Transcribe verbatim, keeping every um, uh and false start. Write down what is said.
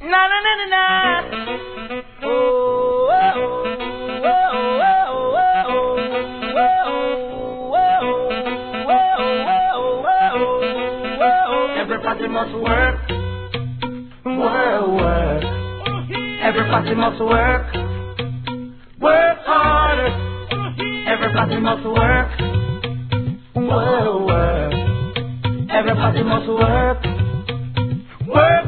Na na na na na. Oh, oh, oh, oh, oh, oh. Everybody must work, work, work. Everybody must work, work harder. Everybody must work, work, work. Everybody must work, work